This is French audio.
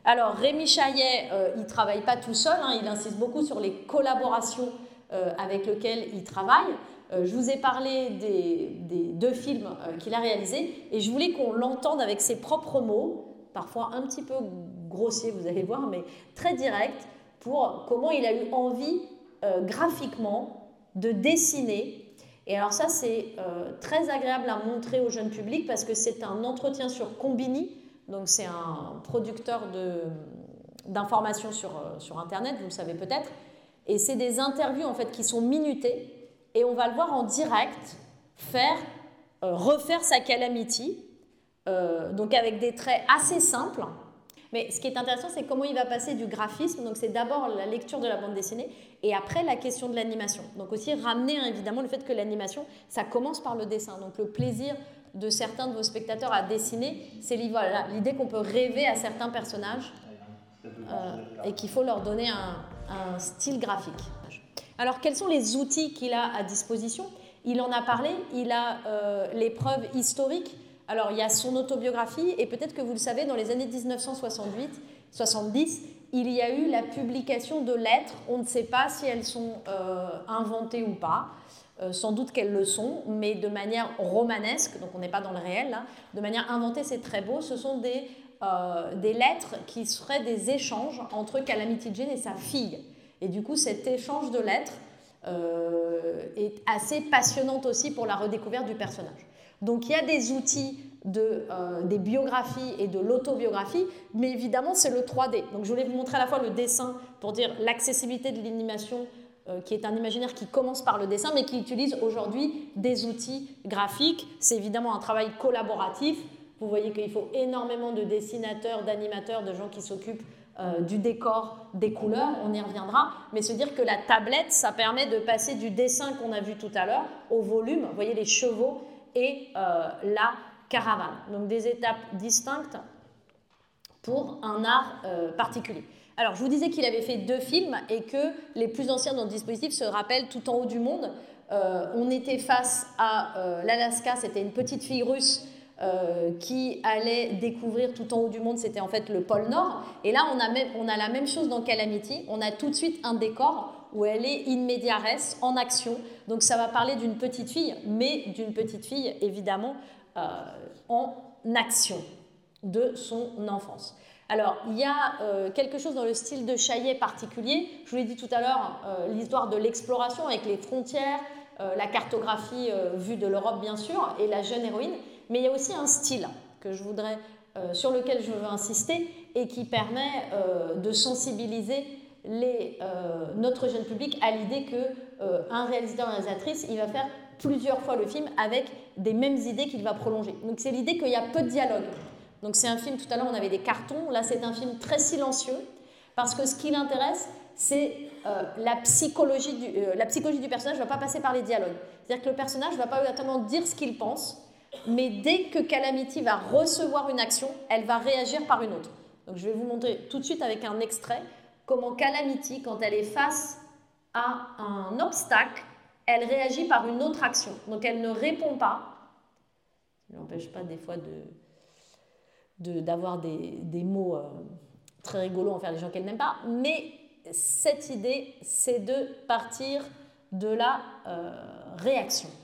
Alors, Rémi Chaillet, il ne travaille pas tout seul, hein, il insiste beaucoup sur les collaborations avec lesquelles il travaille. Je vous ai parlé des 2 films qu'il a réalisés et je voulais qu'on l'entende avec ses propres mots, parfois un petit peu grossiers, vous allez voir, mais très direct, pour comment il a eu envie graphiquement de dessiner. Et alors ça, c'est très agréable à montrer au jeune public parce que c'est un entretien sur Combini, donc c'est un producteur d'informations sur Internet, vous le savez peut-être, et c'est des interviews en fait qui sont minutées, et on va le voir en direct refaire sa Calamity, donc avec des traits assez simples. Mais ce qui est intéressant, c'est comment il va passer du graphisme, donc c'est d'abord la lecture de la bande dessinée, et après la question de l'animation. Donc aussi ramener évidemment le fait que l'animation, ça commence par le dessin. Donc le plaisir de certains de vos spectateurs à dessiner, c'est l'idée qu'on peut rêver à certains personnages et qu'il faut leur donner un style graphique. Alors quels sont les outils qu'il a à disposition? Il en a parlé, il a les preuves historiques. Alors il y a son autobiographie et peut-être que vous le savez, dans les années 1970, il y a eu la publication de lettres. On ne sait pas si elles sont inventées ou pas. Sans doute qu'elles le sont, mais de manière romanesque, donc on n'est pas dans le réel, là. De manière inventée, c'est très beau. Ce sont des lettres qui seraient des échanges entre Calamity Jane et sa fille. Et du coup, cet échange de lettres est assez passionnant aussi pour la redécouverte du personnage. Donc il y a des outils des biographies et de l'autobiographie, mais évidemment c'est le 3D. Donc je voulais vous montrer à la fois le dessin pour dire l'accessibilité de l'animation, qui est un imaginaire qui commence par le dessin, mais qui utilise aujourd'hui des outils graphiques. C'est évidemment un travail collaboratif. Vous voyez qu'il faut énormément de dessinateurs, d'animateurs, de gens qui s'occupent du décor, des couleurs, on y reviendra, mais se dire que la tablette, ça permet de passer du dessin qu'on a vu tout à l'heure au volume, vous voyez les chevaux et la caravane. Donc des étapes distinctes pour un art particulier. Alors je vous disais qu'il avait fait 2 films et que les plus anciens dans le dispositif se rappellent Tout en haut du monde. On était face à l'Alaska, c'était une petite fille russe qui allait découvrir tout en haut du monde, c'était en fait le pôle Nord. Et là, on a la même chose dans Calamity. On a tout de suite un décor où elle est in media res, en action. Donc ça va parler d'une petite fille, mais d'une petite fille évidemment en action de son enfance. Alors, il y a quelque chose dans le style de Chaillet particulier. Je vous l'ai dit tout à l'heure, l'histoire de l'exploration avec les frontières, la cartographie vue de l'Europe bien sûr, et la jeune héroïne. Mais il y a aussi un style sur lequel je veux insister et qui permet de sensibiliser notre jeune public à l'idée qu'un réalisateur et une réalisatrice, il va faire plusieurs fois le film avec des mêmes idées qu'il va prolonger. Donc c'est l'idée qu'il y a peu de dialogue. Donc c'est un film, tout à l'heure on avait des cartons, là c'est un film très silencieux, parce que ce qui l'intéresse, c'est la psychologie du personnage ne va pas passer par les dialogues. C'est-à-dire que le personnage ne va pas exactement dire ce qu'il pense, mais dès que Calamity va recevoir une action, elle va réagir par une autre. Donc je vais vous montrer tout de suite avec un extrait comment Calamity, quand elle est face à un obstacle, elle réagit par une autre action. Donc elle ne répond pas. Ça n'empêche pas des fois d'avoir des mots très rigolos envers les gens qu'elle n'aime pas, mais cette idée, c'est de partir de la réaction.